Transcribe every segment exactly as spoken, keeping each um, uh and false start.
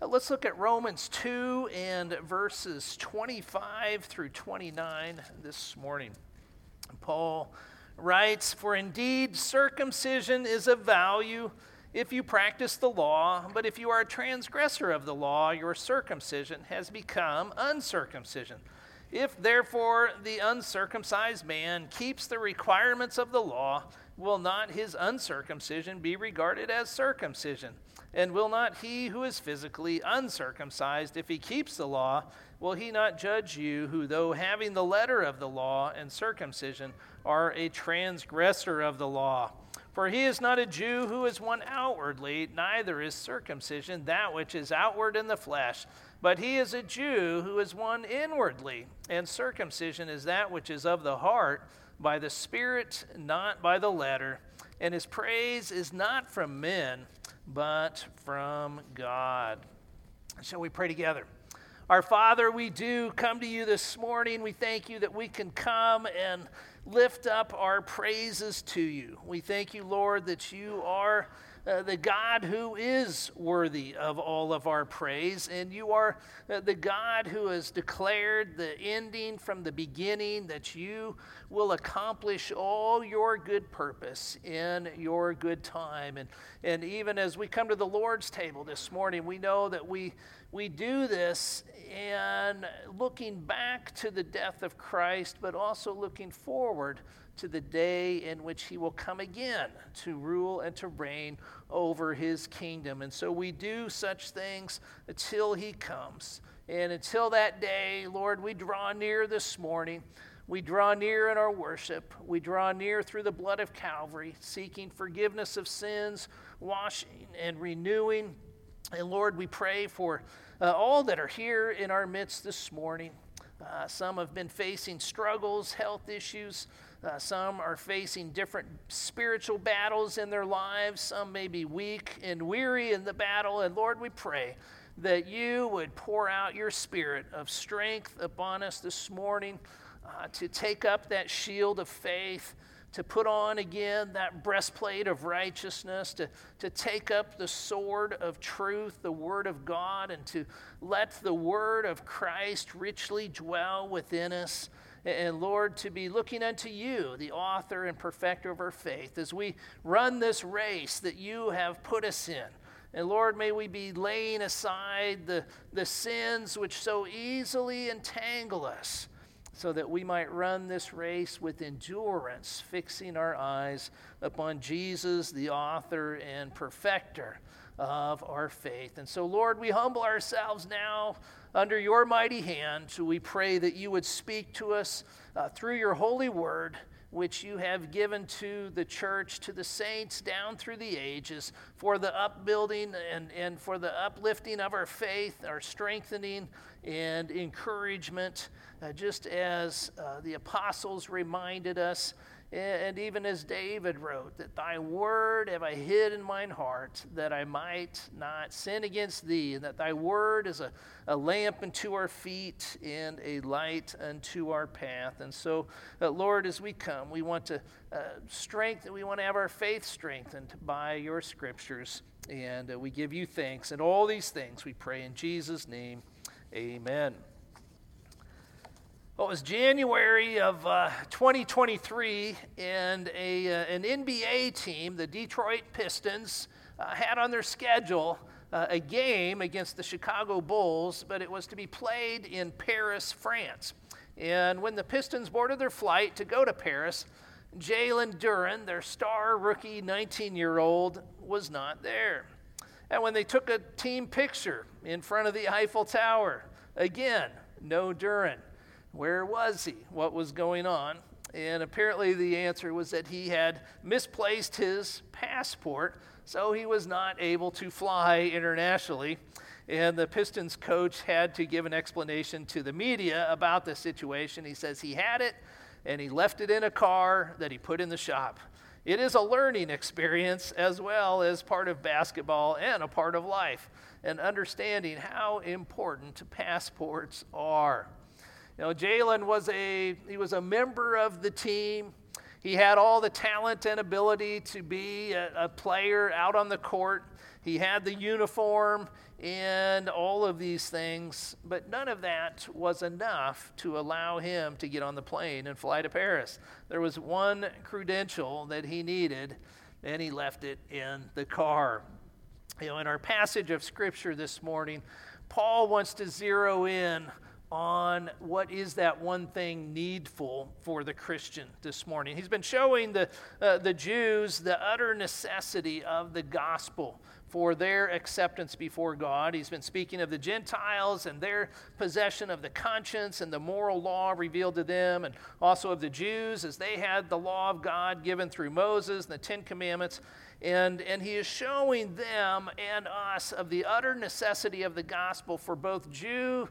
let's look at Romans two and verses twenty-five through twenty-nine this morning. Paul writes, "For indeed circumcision is of value if you practice the law, but if you are a transgressor of the law, your circumcision has become uncircumcision. If therefore the uncircumcised man keeps the requirements of the law, will not his uncircumcision be regarded as circumcision? And will not he who is physically uncircumcised, if he keeps the law, will he not judge you, who though having the letter of the law and circumcision are a transgressor of the law? For he is not a Jew who is one outwardly, neither is circumcision that which is outward in the flesh, but he is a Jew who is one inwardly, and circumcision is that which is of the heart, by the Spirit, not by the letter. And his praise is not from men, but from God." Shall we pray together? Our Father, we do come to you this morning. We thank you that we can come and lift up our praises to you. We thank you, Lord, that you are uh, the God who is worthy of all of our praise, and you are uh, the God who has declared the ending from the beginning, that you will accomplish all your good purpose in your good time. And, and even as we come to the Lord's table this morning, we know that we We do this and looking back to the death of Christ, but also looking forward to the day in which he will come again to rule and to reign over his kingdom. And so we do such things until he comes. And until that day, Lord, we draw near this morning. We draw near in our worship. We draw near through the blood of Calvary, seeking forgiveness of sins, washing and renewing. And Lord, we pray for uh, all that are here in our midst this morning. Uh, some have been facing struggles, health issues. Uh, some are facing different spiritual battles in their lives. Some may be weak and weary in the battle. And Lord, we pray that you would pour out your spirit of strength upon us this morning uh, to take up that shield of faith, to put on again that breastplate of righteousness, to, to take up the sword of truth, the word of God, and to let the word of Christ richly dwell within us. And Lord, to be looking unto you, the author and perfecter of our faith, as we run this race that you have put us in. And Lord, may we be laying aside the, the sins which so easily entangle us, so that we might run this race with endurance, fixing our eyes upon Jesus, the author and perfecter of our faith. And so, Lord, we humble ourselves now under your mighty hand. So we pray that you would speak to us uh, through your holy word, which you have given to the church, to the saints down through the ages, for the upbuilding and, and for the uplifting of our faith, our strengthening and encouragement, uh, just as uh, the apostles reminded us, and even as David wrote, that thy word have I hid in mine heart, that I might not sin against thee, and that thy word is a, a lamp unto our feet and a light unto our path. And so, uh, Lord, as we come, we want to uh, strengthen, we want to have our faith strengthened by your scriptures, and uh, we give you thanks. And all these things we pray in Jesus' name, amen. Well, it was January of uh, twenty twenty-three, and a, uh, an N B A team, the Detroit Pistons, uh, had on their schedule uh, a game against the Chicago Bulls, but it was to be played in Paris, France. And when the Pistons boarded their flight to go to Paris, Jalen Duren, their star rookie nineteen-year-old, was not there. And when they took a team picture in front of the Eiffel Tower, again, no Duren. Where was he? What was going on? And apparently the answer was that he had misplaced his passport, so he was not able to fly internationally. And the Pistons coach had to give an explanation to the media about the situation. He says he had it, and he left it in a car that he put in the shop. It is a learning experience as well as part of basketball and a part of life, and understanding how important passports are. You know, Jalen was a he was a member of the team. He had all the talent and ability to be a, a player out on the court. He had the uniform and all of these things, but none of that was enough to allow him to get on the plane and fly to Paris. There was one credential that he needed, and he left it in the car. You know, in our passage of Scripture this morning, Paul wants to zero in on what is that one thing needful for the Christian this morning. He's been showing the, uh, the Jews the utter necessity of the gospel for their acceptance before God. He's been speaking of the Gentiles and their possession of the conscience and the moral law revealed to them, and also of the Jews as they had the law of God given through Moses and the Ten Commandments. And, and he is showing them and us of the utter necessity of the gospel for both Jew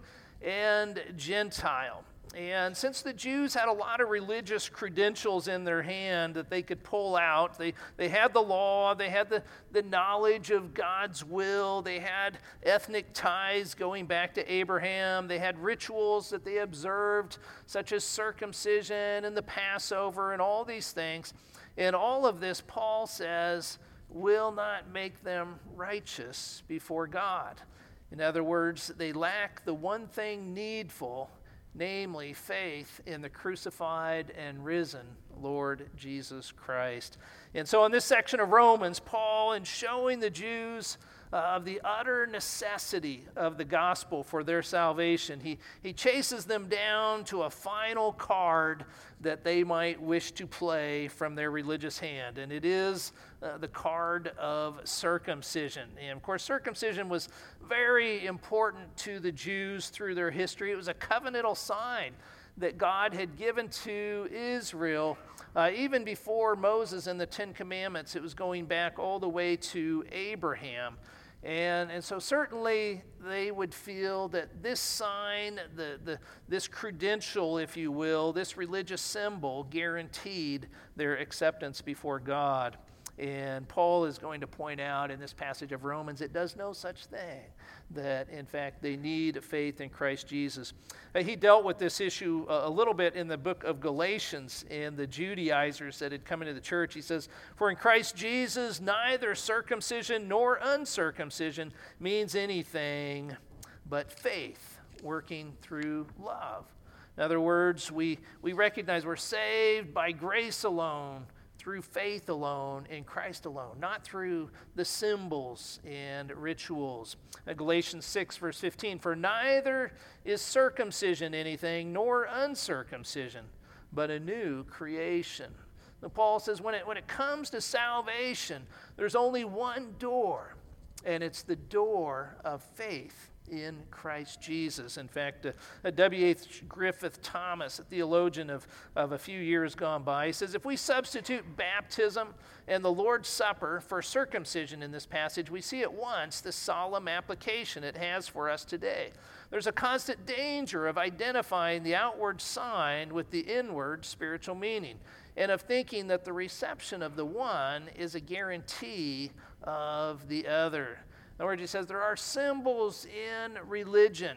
and Gentile. And since the Jews had a lot of religious credentials in their hand that they could pull out, they, they had the law, they had the, the knowledge of God's will, they had ethnic ties going back to Abraham, they had rituals that they observed, such as circumcision and the Passover and all these things. And all of this, Paul says, will not make them righteous before God. In other words, they lack the one thing needful, namely faith in the crucified and risen Lord Jesus Christ. And so in this section of Romans, Paul, in showing the Jews uh, of the utter necessity of the gospel for their salvation, he, he chases them down to a final card that they might wish to play from their religious hand. And it is uh, the card of circumcision. And of course, circumcision was very important to the Jews through their history. It was a covenantal sign that God had given to Israel uh, even before Moses and the Ten Commandments. It was going back all the way to Abraham. And, and so certainly they would feel that this sign, the, the, this credential, if you will, this religious symbol guaranteed their acceptance before God. And Paul is going to point out in this passage of Romans, it does no such thing, that in fact they need faith in Christ Jesus. Uh, he dealt with this issue a, a little bit in the book of Galatians and the Judaizers that had come into the church. He says, "For in Christ Jesus neither circumcision nor uncircumcision means anything but faith working through love." In other words, we, we recognize we're saved by grace alone, through faith alone, in Christ alone, not through the symbols and rituals. Uh, Galatians six, verse fifteen, "For neither is circumcision anything, nor uncircumcision, but a new creation." Now, Paul says when it, when it comes to salvation, there's only one door, and it's the door of faith in Christ Jesus. In fact, uh, W H Griffith Thomas, a theologian of, of a few years gone by, he says, if we substitute baptism and the Lord's Supper for circumcision in this passage, we see at once the solemn application it has for us today. There's a constant danger of identifying the outward sign with the inward spiritual meaning, and of thinking that the reception of the one is a guarantee of the other. In other words, he says there are symbols in religion,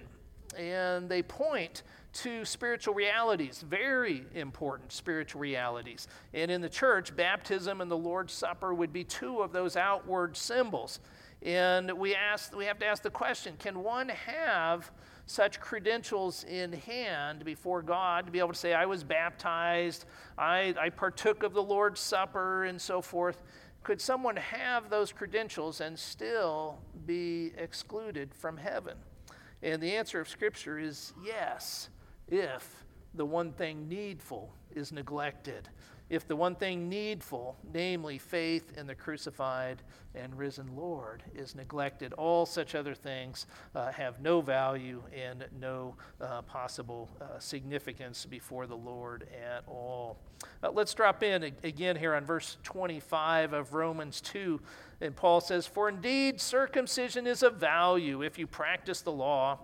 and they point to spiritual realities, very important spiritual realities. And in the church, baptism and the Lord's Supper would be two of those outward symbols. And we ask, we have to ask the question, can one have such credentials in hand before God to be able to say, I was baptized, I, I partook of the Lord's Supper, and so forth? Could someone have those credentials and still be excluded from heaven? And the answer of Scripture is yes, if the one thing needful is neglected. If the one thing needful, namely faith in the crucified and risen Lord, is neglected, all such other things uh, have no value and no uh, possible uh, significance before the Lord at all. Uh, let's drop in again here on verse twenty-five of Romans two. And Paul says, "For indeed circumcision is of value if you practice the law,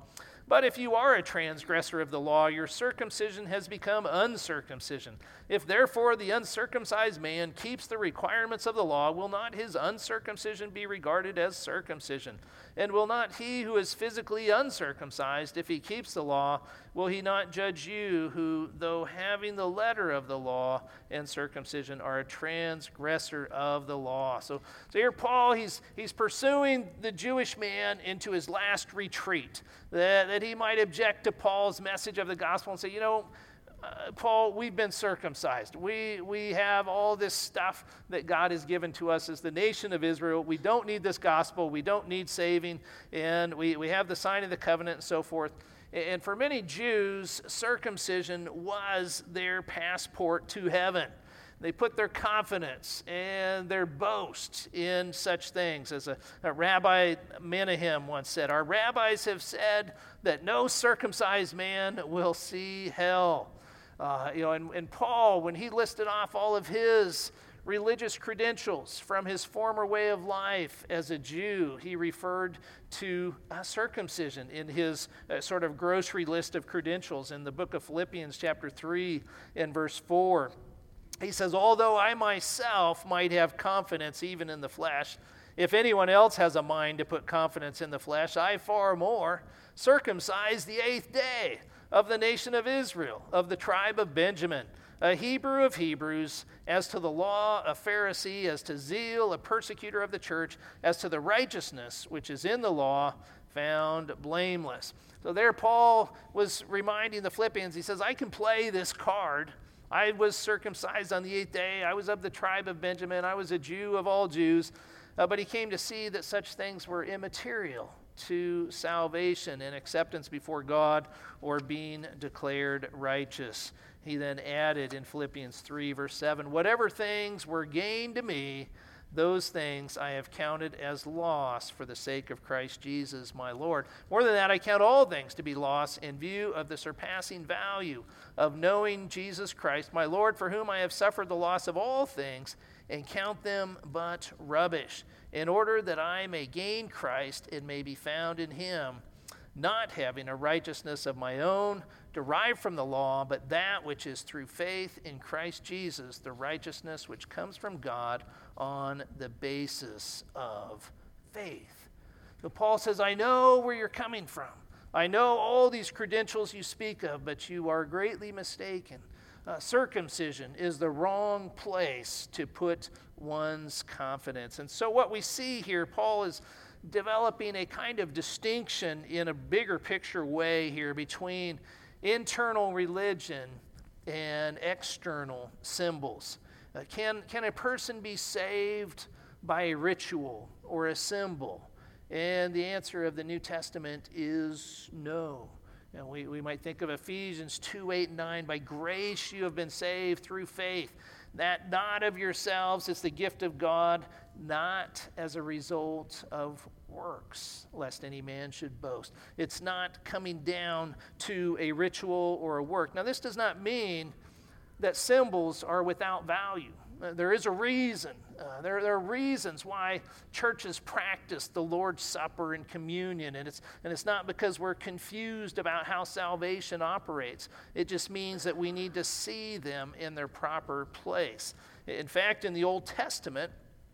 But if you are a transgressor of the law, your circumcision has become uncircumcision. If therefore the uncircumcised man keeps the requirements of the law, will not his uncircumcision be regarded as circumcision? And will not he who is physically uncircumcised, if he keeps the law, will he not judge you, who, though having the letter of the law and circumcision, are a transgressor of the law? So, so here Paul, he's, he's pursuing the Jewish man into his last retreat, that, that he might object to Paul's message of the gospel and say, you know, Uh, Paul, we've been circumcised. We we have all this stuff that God has given to us as the nation of Israel. We don't need this gospel. We don't need saving. And we, we have the sign of the covenant and so forth. And for many Jews, circumcision was their passport to heaven. They put their confidence and their boast in such things. As a, a Rabbi Menahem once said, our rabbis have said that no circumcised man will see hell. Uh, you know, and, and Paul, when he listed off all of his religious credentials from his former way of life as a Jew, he referred to uh, circumcision in his uh, sort of grocery list of credentials in the book of Philippians chapter three and verse four. He says, although I myself might have confidence even in the flesh, if anyone else has a mind to put confidence in the flesh, I far more, circumcised the eighth day, of the nation of Israel, of the tribe of Benjamin, a Hebrew of Hebrews, as to the law, a Pharisee, as to zeal, a persecutor of the church, as to the righteousness which is in the law, found blameless. So there Paul was reminding the Philippians, he says, I can play this card. I was circumcised on the eighth day. I was of the tribe of Benjamin. I was a Jew of all Jews. Uh, but he came to see that such things were immaterial to salvation and acceptance before God or being declared righteous. He then added in Philippians three, verse seven, whatever things were gained to me, those things I have counted as loss for the sake of Christ Jesus, my Lord. More than that, I count all things to be loss in view of the surpassing value of knowing Jesus Christ, my Lord, for whom I have suffered the loss of all things, and count them but rubbish, in order that I may gain Christ and may be found in him, not having a righteousness of my own derived from the law, but that which is through faith in Christ Jesus, the righteousness which comes from God on the basis of faith. So Paul says, I know where you're coming from. I know all these credentials you speak of, but you are greatly mistaken. Uh, circumcision is the wrong place to put one's confidence. And so what we see here, Paul is developing a kind of distinction in a bigger picture way here between internal religion and external symbols. Uh, can, can a person be saved by a ritual or a symbol? And the answer of the New Testament is no. You know, we, we might think of Ephesians two, eight, and nine. By grace you have been saved through faith. That not of yourselves, it's the gift of God, not as a result of works, lest any man should boast. It's not coming down to a ritual or a work. Now, this does not mean that symbols are without value. Uh, there is a reason. Uh, there, there are reasons why churches practice the Lord's Supper and communion, and it's, and it's not because we're confused about how salvation operates. It just means that we need to see them in their proper place. In fact, in the Old Testament,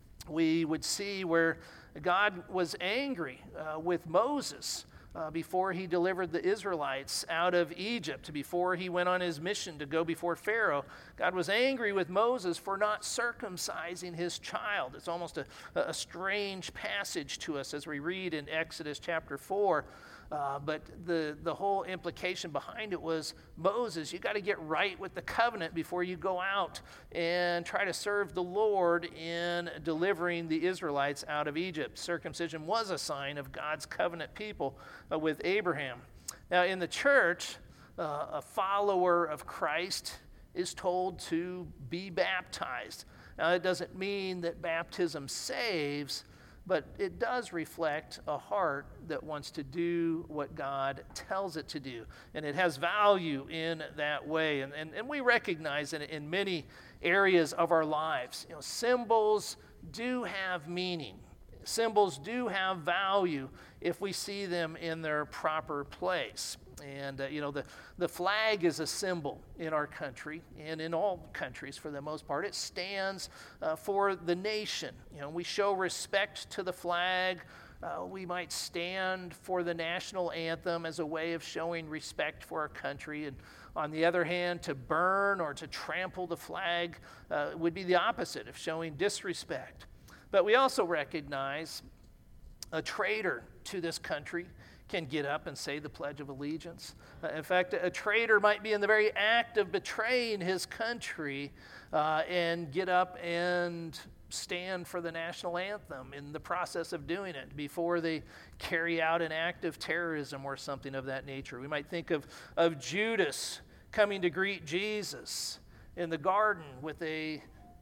we would see where God was angry uh, with Moses uh, before he delivered the Israelites out of Egypt, before he went on his mission to go before Pharaoh. God was angry with Moses for not circumcising his child. It's almost a, a strange passage to us as we read in Exodus chapter four. Uh, but the, the whole implication behind it was, Moses, you got to get right with the covenant before you go out and try to serve the Lord in delivering the Israelites out of Egypt. Circumcision was a sign of God's covenant people uh, with Abraham. Now, in the church, uh, a follower of Christ is told to be baptized. Now, it doesn't mean that baptism saves, but it does reflect a heart that wants to do what God tells it to do. And it has value in that way. And, and, and we recognize that in many areas of our lives, you know, symbols do have meaning. Symbols do have value if we see them in their proper place. And, uh, you know, the, the flag is a symbol in our country and in all countries for the most part. It stands uh, for the nation. You know, we show respect to the flag. Uh, we might stand for the national anthem as a way of showing respect for our country. And on the other hand, to burn or to trample the flag uh, would be the opposite of showing disrespect. But we also recognize a traitor to this country can get up and say the Pledge of Allegiance. Uh, in fact, a traitor might be in the very act of betraying his country uh, and get up and stand for the national anthem in the process of doing it before they carry out an act of terrorism or something of that nature. We might think of, of Judas coming to greet Jesus in the garden with a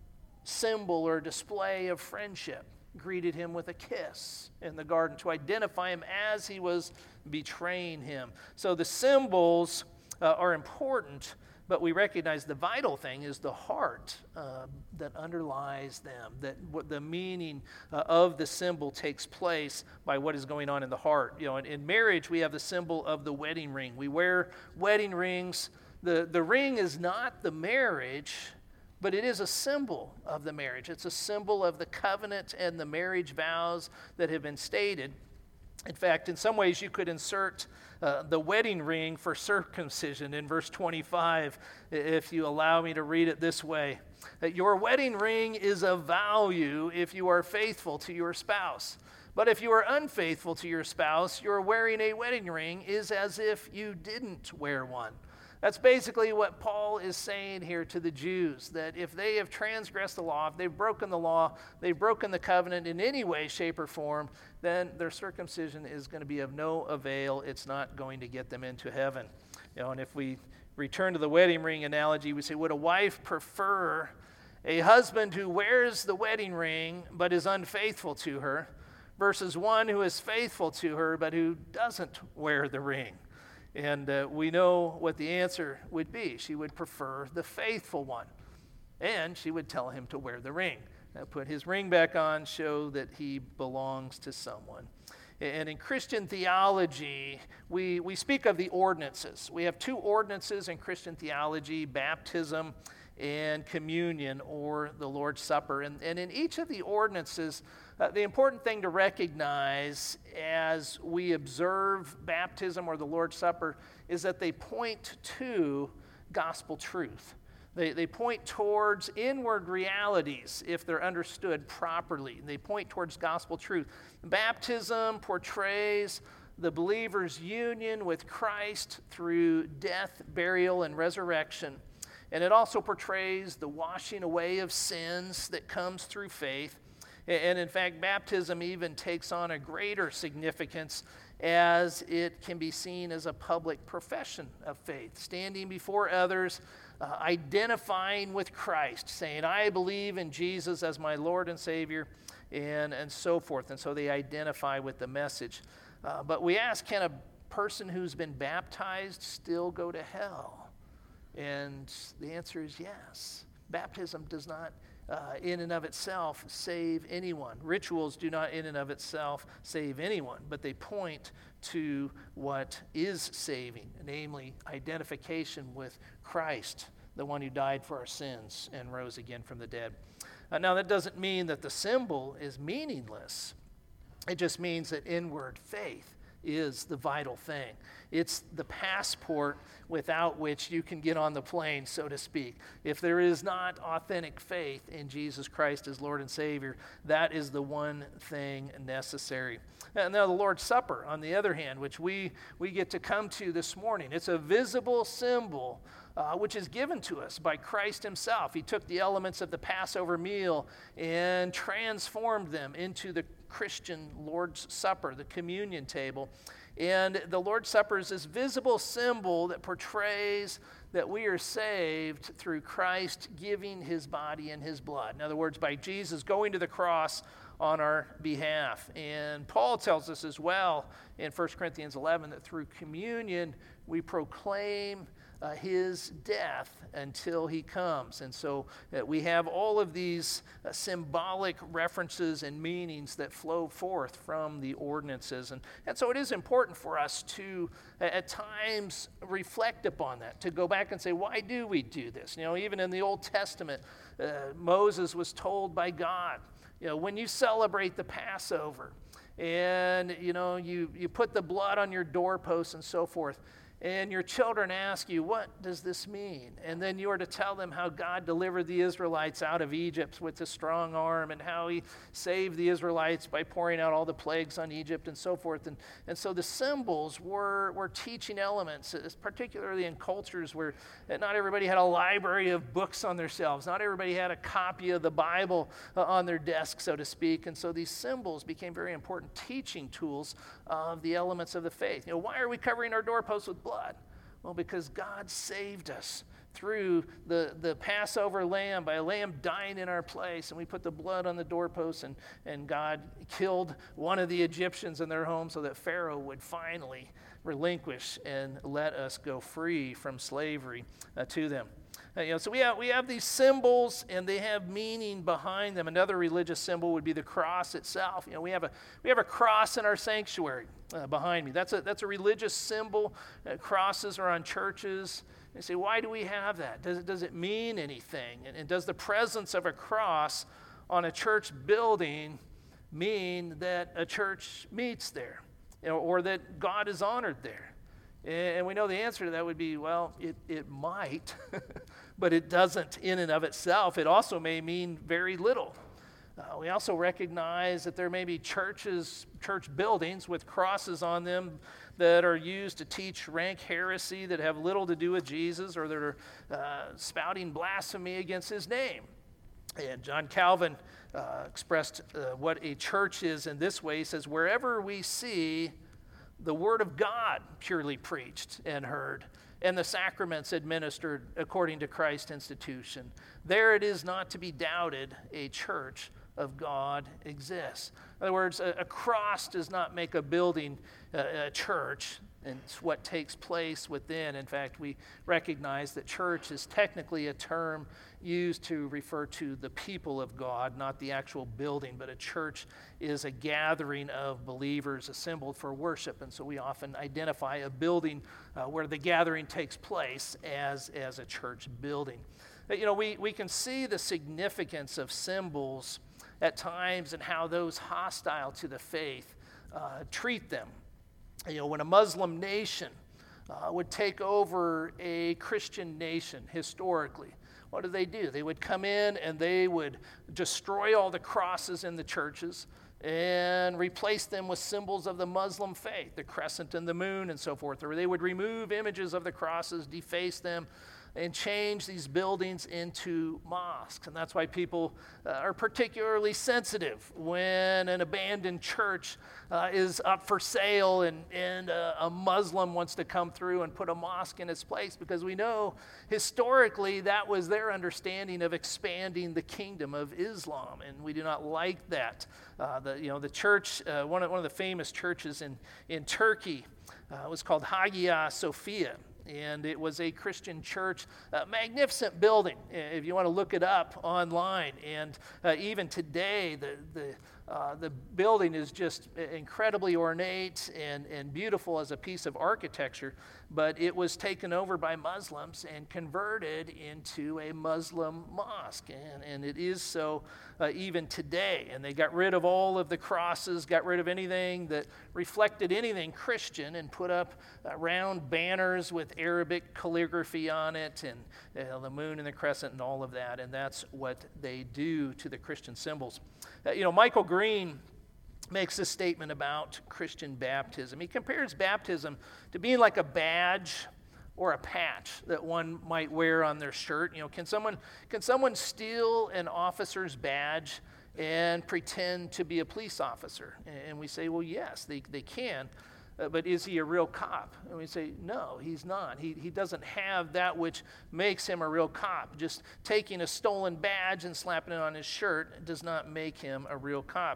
symbol or display of friendship, greeted him with a kiss in the garden to identify him as he was betraying him. So the symbols uh, are important, but we recognize the vital thing is the heart uh, that underlies them, that what the meaning uh, of the symbol takes place by what is going on in the heart. You know, in, in marriage, we have the symbol of the wedding ring. We wear wedding rings. The, the ring is not the marriage, but it is a symbol of the marriage. It's a symbol of the covenant and the marriage vows that have been stated. In fact, in some ways, you could insert uh, the wedding ring for circumcision in verse twenty-five, if you allow me to read it this way. That your wedding ring is of value if you are faithful to your spouse. But if you are unfaithful to your spouse, your wearing a wedding ring is as if you didn't wear one. That's basically what Paul is saying here to the Jews, that if they have transgressed the law, if they've broken the law, they've broken the covenant in any way, shape, or form, then their circumcision is going to be of no avail. It's not going to get them into heaven. You know, and if we return to the wedding ring analogy, we say, would a wife prefer a husband who wears the wedding ring but is unfaithful to her versus one who is faithful to her but who doesn't wear the ring? And uh, we know what the answer would be. She would prefer the faithful one. And she would tell him to wear the ring. Now, put his ring back on, show that he belongs to someone. And in Christian theology, we, we speak of the ordinances. We have two ordinances in Christian theology, baptism and communion, or the Lord's Supper. And, and in each of the ordinances, uh, the important thing to recognize as we observe baptism or the Lord's Supper is that they point to gospel truth. They, they point towards inward realities if they're understood properly. They point towards gospel truth. Baptism portrays the believer's union with Christ through death, burial, and resurrection. And it also portrays the washing away of sins that comes through faith. And in fact, baptism even takes on a greater significance as it can be seen as a public profession of faith, standing before others, uh, identifying with Christ, saying, I believe in Jesus as my Lord and Savior, and, and so forth. And so they identify with the message. Uh, but we ask, can a person who's been baptized still go to hell? And the answer is yes. Baptism does not, uh, in and of itself, save anyone. Rituals do not, in and of itself, save anyone, but they point to what is saving, namely identification with Christ, the one who died for our sins and rose again from the dead. Uh, now, that doesn't mean that the symbol is meaningless. It just means that inward faith is the vital thing. It's the passport without which you can get on the plane, so to speak. If there is not authentic faith in Jesus Christ as Lord and Savior, that is the one thing necessary. And now the Lord's Supper, on the other hand, which we, we get to come to this morning, it's a visible symbol Uh, which is given to us by Christ himself. He took the elements of the Passover meal and transformed them into the Christian Lord's Supper, the communion table. And the Lord's Supper is this visible symbol that portrays that we are saved through Christ giving his body and his blood. In other words, by Jesus going to the cross on our behalf. And Paul tells us as well in First Corinthians eleven that through communion we proclaim uh, his death until he comes. And so uh, we have all of these uh, symbolic references and meanings that flow forth from the ordinances. And, and so it is important for us to, uh, at times, reflect upon that, to go back and say, why do we do this? You know, even in the Old Testament, uh, Moses was told by God, you know, when you celebrate the Passover, and, you know, you, you put the blood on your doorposts and so forth, and your children ask you, what does this mean? And then you are to tell them how God delivered the Israelites out of Egypt with a strong arm, and how he saved the Israelites by pouring out all the plagues on Egypt and so forth. And, and so the symbols were, were teaching elements, particularly in cultures where not everybody had a library of books on their shelves. Not everybody had a copy of the Bible uh, on their desk, so to speak. And so these symbols became very important teaching tools of the elements of the faith. You know, why are we covering our doorposts with blood? Blood? Well, because God saved us through the, the Passover lamb, by a lamb dying in our place, and we put the blood on the doorposts, and, and God killed one of the Egyptians in their home so that Pharaoh would finally relinquish and let us go free from slavery uh, to them. Uh, you know, so we have, we have these symbols, and they have meaning behind them. Another religious symbol would be the cross itself. You know, we have a we have a cross in our sanctuary uh, behind me. That's a that's a religious symbol. Uh, crosses are on churches. You say, why do we have that? Does it does it mean anything? And, and does the presence of a cross on a church building mean that a church meets there, you know, or that God is honored there? And we know the answer to that would be, well, it, it might, but it doesn't in and of itself. It also may mean very little. Uh, we also recognize that there may be churches, church buildings with crosses on them that are used to teach rank heresy that have little to do with Jesus, or that are uh, spouting blasphemy against his name. And John Calvin uh, expressed uh, what a church is in this way. He says, wherever we see the word of God purely preached and heard, and the sacraments administered according to Christ's institution, there it is not to be doubted a church of God exists. In other words, a, a cross does not make a building uh, a church, and it's what takes place within. In fact, we recognize that church is technically a term used to refer to the people of God, not the actual building, but a church is a gathering of believers assembled for worship. And so we often identify a building uh, where the gathering takes place as, as a church building. But, you know, we, we can see the significance of symbols at times and how those hostile to the faith uh, treat them. You know, when a Muslim nation uh, would take over a Christian nation historically, what did they do? They would come in and they would destroy all the crosses in the churches and replace them with symbols of the Muslim faith, the crescent and the moon and so forth. Or they would remove images of the crosses, deface them, and change these buildings into mosques. And that's why people uh, are particularly sensitive when an abandoned church uh, is up for sale and, and uh, a Muslim wants to come through and put a mosque in its place, because we know historically that was their understanding of expanding the kingdom of Islam, and we do not like that. Uh, the, you know, the church, uh, one, of, one of the famous churches in, in Turkey uh, was called Hagia Sophia. And it was a Christian church, a magnificent building, if you want to look it up online. And uh, even today, the the uh, the building is just incredibly ornate and, and beautiful as a piece of architecture. But it was taken over by Muslims and converted into a Muslim mosque. And, and it is so uh, even today. And they got rid of all of the crosses, got rid of anything that reflected anything Christian, and put up uh, round banners with Arabic calligraphy on it, and uh, the moon and the crescent and all of that. And that's what they do to the Christian symbols. Uh, you know, Michael Green makes a statement about Christian baptism. He compares baptism to being like a badge or a patch that one might wear on their shirt. You know, can someone can someone steal an officer's badge and pretend to be a police officer? And we say, well, yes, they, they can. Uh, but is he a real cop? And we say, no, he's not. He, he doesn't have that which makes him a real cop. Just taking a stolen badge and slapping it on his shirt does not make him a real cop.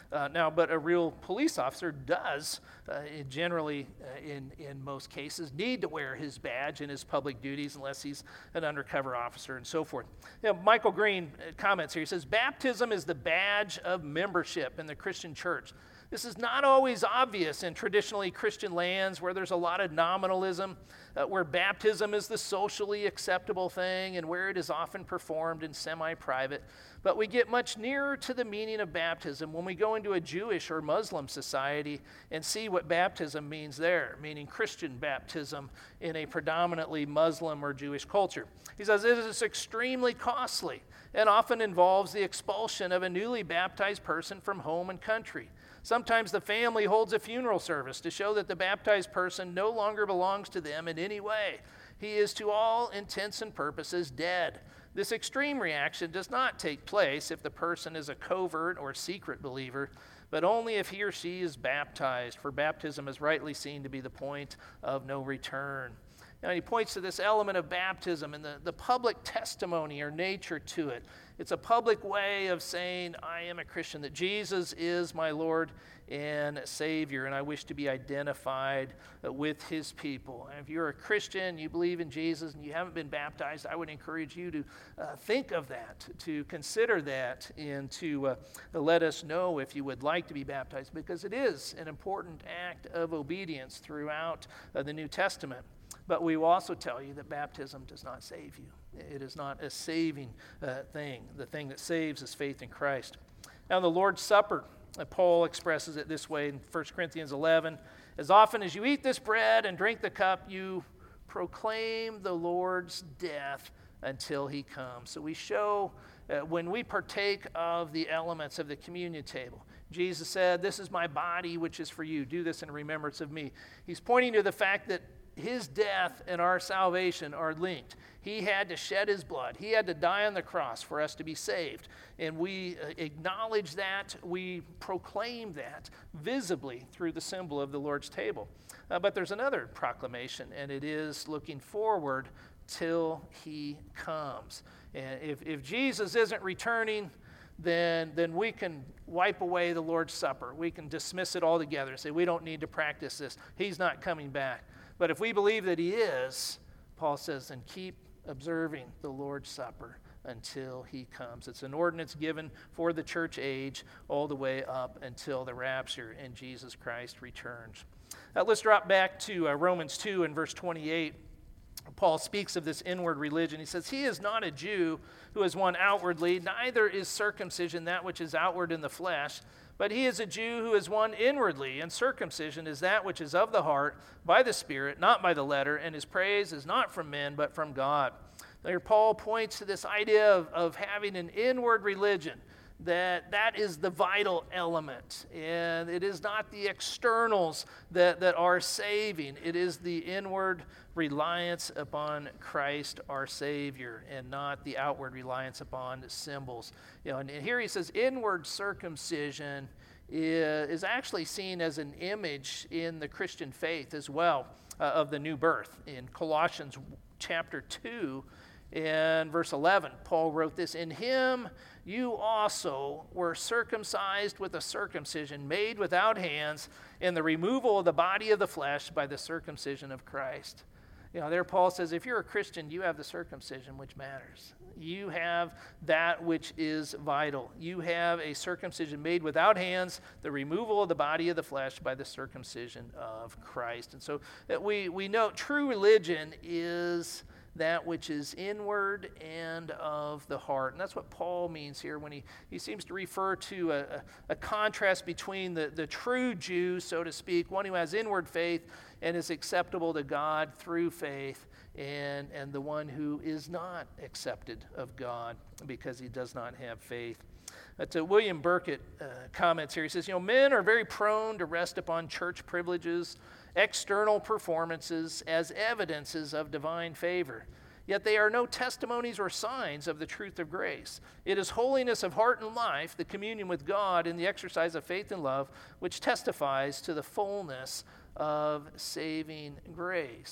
Uh, now, but a real police officer does, uh, generally, uh, in, in most cases, need to wear his badge in his public duties unless he's an undercover officer and so forth. You know, Michael Green comments here. He says, baptism is the badge of membership in the Christian church. This is not always obvious in traditionally Christian lands where there's a lot of nominalism, uh, where baptism is the socially acceptable thing and where it is often performed in semi-private. But we get much nearer to the meaning of baptism when we go into a Jewish or Muslim society and see what baptism means there, meaning Christian baptism in a predominantly Muslim or Jewish culture. He says it is extremely costly and often involves the expulsion of a newly baptized person from home and country. Sometimes the family holds a funeral service to show that the baptized person no longer belongs to them in any way. He is to all intents and purposes dead. This extreme reaction does not take place if the person is a covert or secret believer, but only if he or she is baptized, for baptism is rightly seen to be the point of no return. Now, he points to this element of baptism and the, the public testimony or nature to it. It's a public way of saying, I am a Christian, that Jesus is my Lord and Savior, and I wish to be identified uh, with his people. And if you're a Christian, you believe in Jesus, and you haven't been baptized, I would encourage you to uh, think of that, to consider that, and to uh, let us know if you would like to be baptized, because it is an important act of obedience throughout uh, the New Testament. But we will also tell you that baptism does not save you. It is not a saving uh, thing. The thing that saves is faith in Christ. Now, the Lord's Supper, uh, Paul expresses it this way in First Corinthians eleven. As often as you eat this bread and drink the cup, you proclaim the Lord's death until he comes. So we show uh, when we partake of the elements of the communion table. Jesus said, this is my body, which is for you. Do this in remembrance of me. He's pointing to the fact that his death and our salvation are linked. He had to shed his blood. He had to die on the cross for us to be saved. And we acknowledge that. We proclaim that visibly through the symbol of the Lord's table. Uh, but there's another proclamation, and it is looking forward till he comes. And if, if Jesus isn't returning, then, then we can wipe away the Lord's Supper. We can dismiss it altogether and say, we don't need to practice this. He's not coming back. But if we believe that he is, Paul says, then keep observing the Lord's Supper until he comes. It's an ordinance given for the church age all the way up until the rapture and Jesus Christ returns. Now let's drop back to uh, Romans two and verse twenty-eight. Paul speaks of this inward religion. He says, he is not a Jew who is one outwardly, neither is circumcision that which is outward in the flesh, but he is a Jew who is one inwardly, and circumcision is that which is of the heart, by the Spirit, not by the letter, and his praise is not from men, but from God. There, Paul points to this idea of, of having an inward religion, that that is the vital element, and it is not the externals that, that are saving. It is the inward reliance upon Christ our Savior, and not the outward reliance upon symbols. You know, and here he says inward circumcision is, is actually seen as an image in the Christian faith as well uh, of the new birth. In Colossians chapter two and verse eleven, Paul wrote this, in him you also were circumcised with a circumcision made without hands, in the removal of the body of the flesh by the circumcision of Christ. You know, there Paul says, if you're a Christian, you have the circumcision which matters. You have that which is vital. You have a circumcision made without hands, the removal of the body of the flesh by the circumcision of Christ. And so that we, we know true religion is that which is inward and of the heart. And that's what Paul means here when he, he seems to refer to a, a, a contrast between the, the true Jew, so to speak, one who has inward faith and is acceptable to God through faith, and, and the one who is not accepted of God because he does not have faith. That's uh, William Burkitt uh, comments here. He says, you know, men are very prone to rest upon church privileges, external performances as evidences of divine favor. Yet they are no testimonies or signs of the truth of grace. It is holiness of heart and life, the communion with God, and the exercise of faith and love, which testifies to the fullness of saving grace.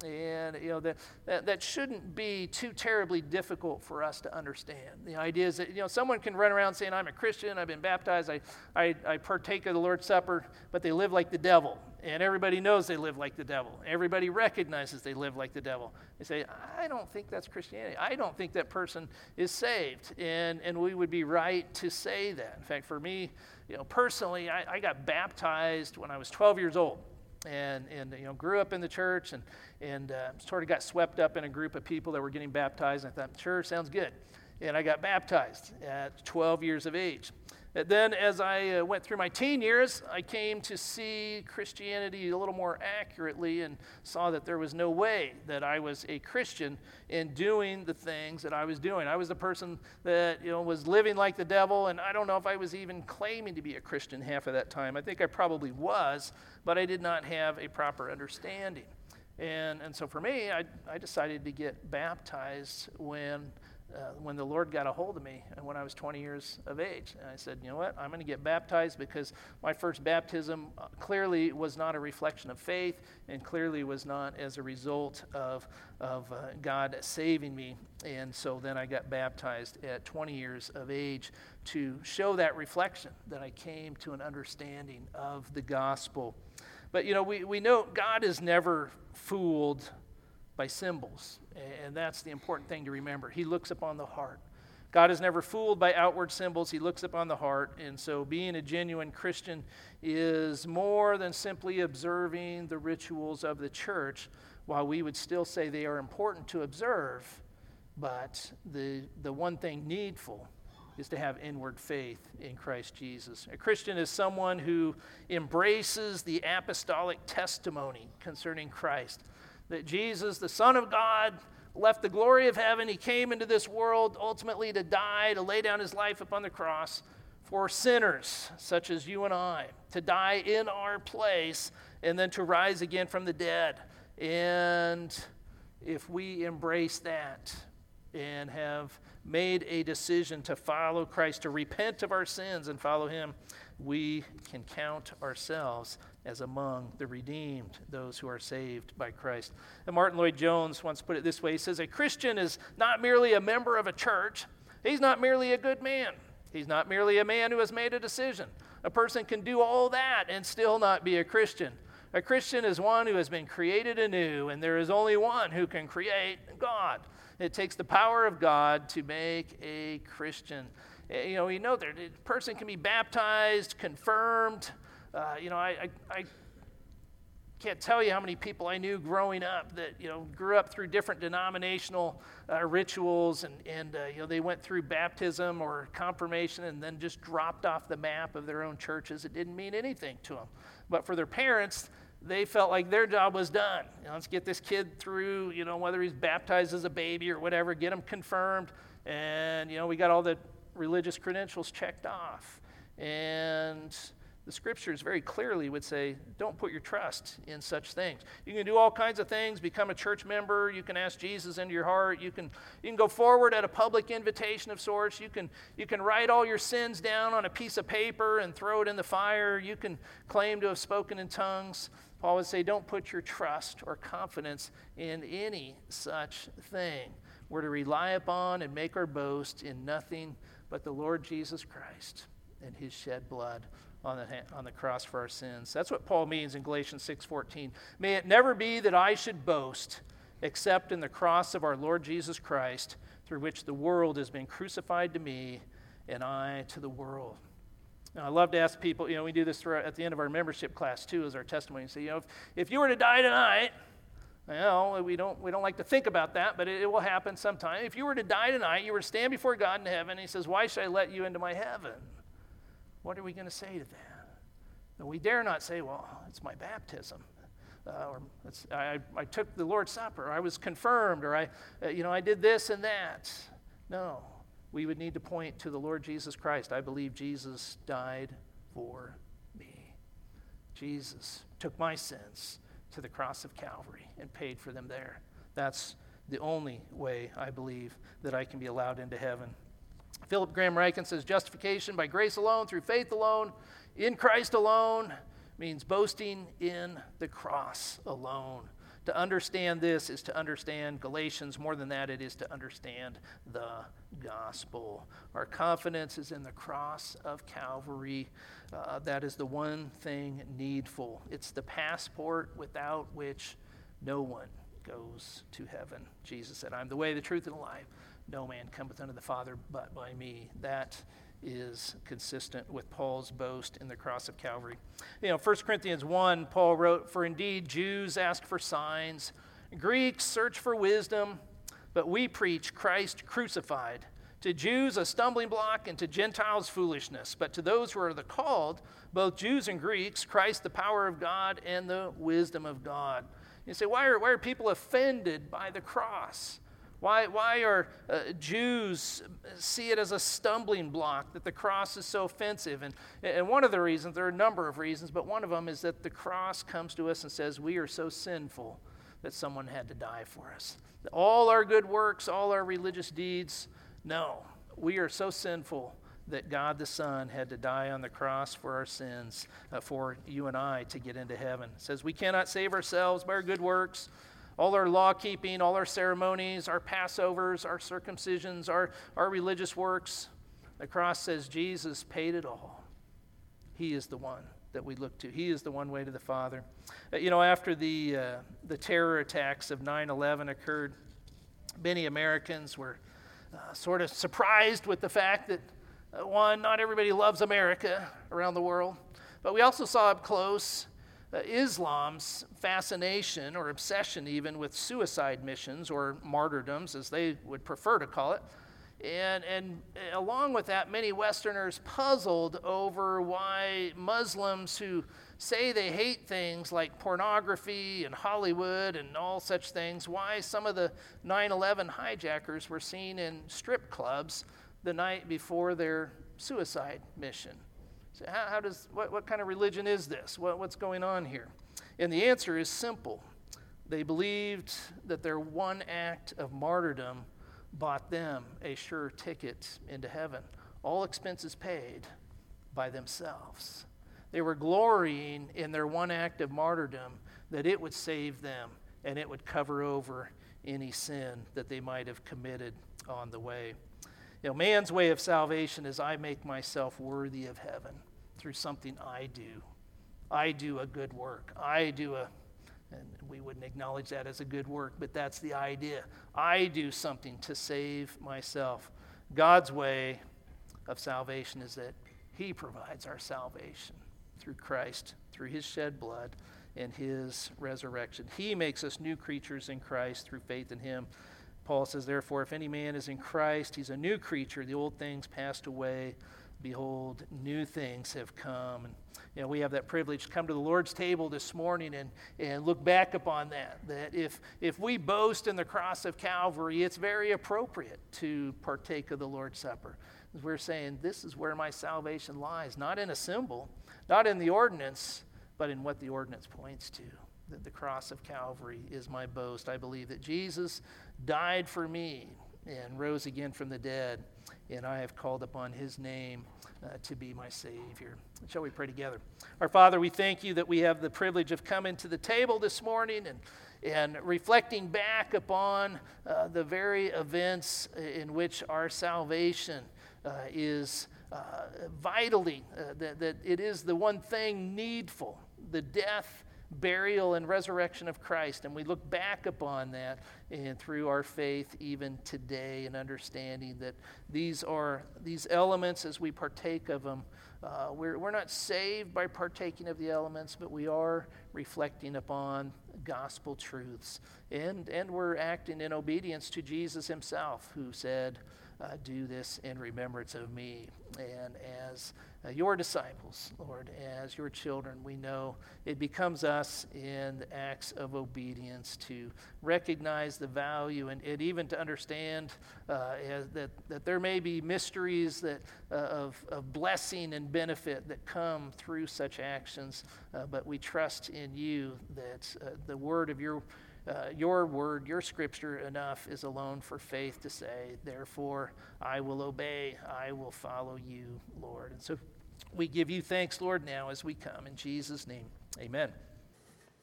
And, you know, that, that, that shouldn't be too terribly difficult for us to understand. The idea is that, you know, someone can run around saying, I'm a Christian, I've been baptized, I, I, I partake of the Lord's Supper, but they live like the devil. And everybody knows they live like the devil. Everybody recognizes they live like the devil. They say, I don't think that's Christianity. I don't think that person is saved. And, and we would be right to say that. In fact, for me, you know, personally, I, I got baptized when I was twelve years old. And, and you know, grew up in the church and, and uh, sort of got swept up in a group of people that were getting baptized. And I thought, sure, sounds good. And I got baptized at twelve years of age. And then as I uh, went through my teen years, I came to see Christianity a little more accurately and saw that there was no way that I was a Christian in doing the things that I was doing. I was the person that, you know, was living like the devil, and I don't know if I was even claiming to be a Christian half of that time. I think I probably was, but I did not have a proper understanding. And and so for me, I, I decided to get baptized when Uh, when the Lord got a hold of me and when I was twenty years of age. And I said, you know what, I'm going to get baptized because my first baptism clearly was not a reflection of faith and clearly was not as a result of, of uh, God saving me. And so then I got baptized at twenty years of age to show that reflection, that I came to an understanding of the gospel. But, you know, we, we know God is never fooled by symbols, and that's the important thing to remember. He looks upon the heart. God is never fooled by outward symbols. He looks upon the heart, and so being a genuine Christian is more than simply observing the rituals of the church, while we would still say they are important to observe, but the, the one thing needful is to have inward faith in Christ Jesus. A Christian is someone who embraces the apostolic testimony concerning Christ, that Jesus, the Son of God, left the glory of heaven. He came into this world ultimately to die, to lay down his life upon the cross for sinners such as you and I, to die in our place and then to rise again from the dead. And if we embrace that and have made a decision to follow Christ, to repent of our sins and follow him, we can count ourselves as among the redeemed, those who are saved by Christ. And Martin Lloyd-Jones once put it this way. He says, a Christian is not merely a member of a church. He's not merely a good man. He's not merely a man who has made a decision. A person can do all that and still not be a Christian. A Christian is one who has been created anew, and there is only one who can create, God. It takes the power of God to make a Christian. You know, you know that a person can be baptized, confirmed. Uh, you know, I, I, I can't tell you how many people I knew growing up that, you know, grew up through different denominational uh, rituals, and, and uh, you know, they went through baptism or confirmation and then just dropped off the map of their own churches. It didn't mean anything to them. But for their parents, they felt like their job was done. You know, let's get this kid through, you know, whether he's baptized as a baby or whatever, get him confirmed, and, you know, we got all the religious credentials checked off. And the scriptures very clearly would say, don't put your trust in such things. You can do all kinds of things, become a church member, you can ask Jesus into your heart, you can you can go forward at a public invitation of sorts, you can you can write all your sins down on a piece of paper and throw it in the fire, you can claim to have spoken in tongues. Paul would say, don't put your trust or confidence in any such thing. We're to rely upon and make our boast in nothing but the Lord Jesus Christ and his shed blood on the, on the cross for our sins. That's what Paul means in Galatians six fourteen. May it never be that I should boast except in the cross of our Lord Jesus Christ, through which the world has been crucified to me and I to the world. Now, I love to ask people, you know, we do this throughout, at the end of our membership class too, as our testimony. So, you know, if, if you were to die tonight, well, we don't we don't like to think about that, but it, it will happen sometime. If you were to die tonight, you were to stand before God in heaven, and he says, why should I let you into my heaven? What are we going to say to that? And we dare not say, well, it's my baptism. Uh, or it's, I, I took the Lord's Supper, or I was confirmed, or I, uh, you know, I did this and that. No, we would need to point to the Lord Jesus Christ. I believe Jesus died for me. Jesus took my sins to the cross of Calvary and paid for them there. That's the only way, I believe, that I can be allowed into heaven. Philip Graham Ryken says, justification by grace alone, through faith alone, in Christ alone, means boasting in the cross alone. To understand this is to understand Galatians. More than that, it is to understand the gospel. Our confidence is in the cross of Calvary. Uh, that is the one thing needful. It's the passport without which no one goes to heaven. Jesus said, "I'm the way, the truth, and the life. No man cometh unto the Father but by me." That is consistent with Paul's boast in the cross of Calvary. You know, First Corinthians one, Paul wrote, "For indeed Jews ask for signs, Greeks search for wisdom, but we preach Christ crucified. To Jews a stumbling block, and to Gentiles foolishness. But to those who are the called, both Jews and Greeks, Christ the power of God and the wisdom of God." You say, why are, why are people offended by the cross? Why, why are uh, Jews see it as a stumbling block, that the cross is so offensive? And, and one of the reasons, there are a number of reasons, but one of them is that the cross comes to us and says we are so sinful that someone had to die for us. All our good works, all our religious deeds, no. We are so sinful that God the Son had to die on the cross for our sins, uh, for you and I to get into heaven. It says we cannot save ourselves by our good works. All our law keeping, all our ceremonies, our Passovers, our circumcisions, our, our religious works. The cross says Jesus paid it all. He is the one that we look to. He is the one way to the Father. Uh, you know, after the, uh, the terror attacks of nine eleven occurred, many Americans were uh, sort of surprised with the fact that, uh, one, not everybody loves America around the world, but we also saw up close Uh, Islam's fascination or obsession even with suicide missions, or martyrdoms as they would prefer to call it. And, and along with that, many Westerners puzzled over why Muslims who say they hate things like pornography and Hollywood and all such things, why some of the nine eleven hijackers were seen in strip clubs the night before their suicide mission. So how, how does what, what kind of religion is this? What, what's going on here? And the answer is simple. They believed that their one act of martyrdom bought them a sure ticket into heaven, all expenses paid by themselves. They were glorying in their one act of martyrdom, that it would save them and it would cover over any sin that they might have committed on the way. You know, man's way of salvation is I make myself worthy of heaven through something I do. I do a good work. I do a, and we wouldn't acknowledge that as a good work, but that's the idea. I do something to save myself. God's way of salvation is that He provides our salvation through Christ, through His shed blood and His resurrection. He makes us new creatures in Christ through faith in Him. Paul says, therefore, if any man is in Christ, he's a new creature. The old things passed away. Behold, new things have come. And, you know, we have that privilege to come to the Lord's table this morning and, and look back upon that. That if, if we boast in the cross of Calvary, it's very appropriate to partake of the Lord's Supper. We're saying this is where my salvation lies, not in a symbol, not in the ordinance, but in what the ordinance points to. That the cross of Calvary is my boast. I believe that Jesus died for me and rose again from the dead, and I have called upon His name uh, to be my Savior. Shall we pray together? Our Father, we thank You that we have the privilege of coming to the table this morning and, and reflecting back upon uh, the very events in which our salvation uh, is uh, vitally, uh, that, that it is the one thing needful, the death, burial, and resurrection of Christ. And we look back upon that and through our faith even today, and understanding that these are these elements as we partake of them. Uh, we're, we're not saved by partaking of the elements, but we are reflecting upon gospel truths. And, and we're acting in obedience to Jesus Himself, who said, uh, do this in remembrance of me. And as uh, Your disciples, Lord, as Your children, we know it becomes us in acts of obedience to recognize the value and, and even to understand uh, as, that, that there may be mysteries that uh, of, of blessing and benefit that come through such actions, uh, but we trust in You that uh, the word of Your Uh, your word, Your scripture enough is alone for faith to say, therefore, I will obey, I will follow You, Lord. And so we give You thanks, Lord, now as we come. In Jesus' name, amen.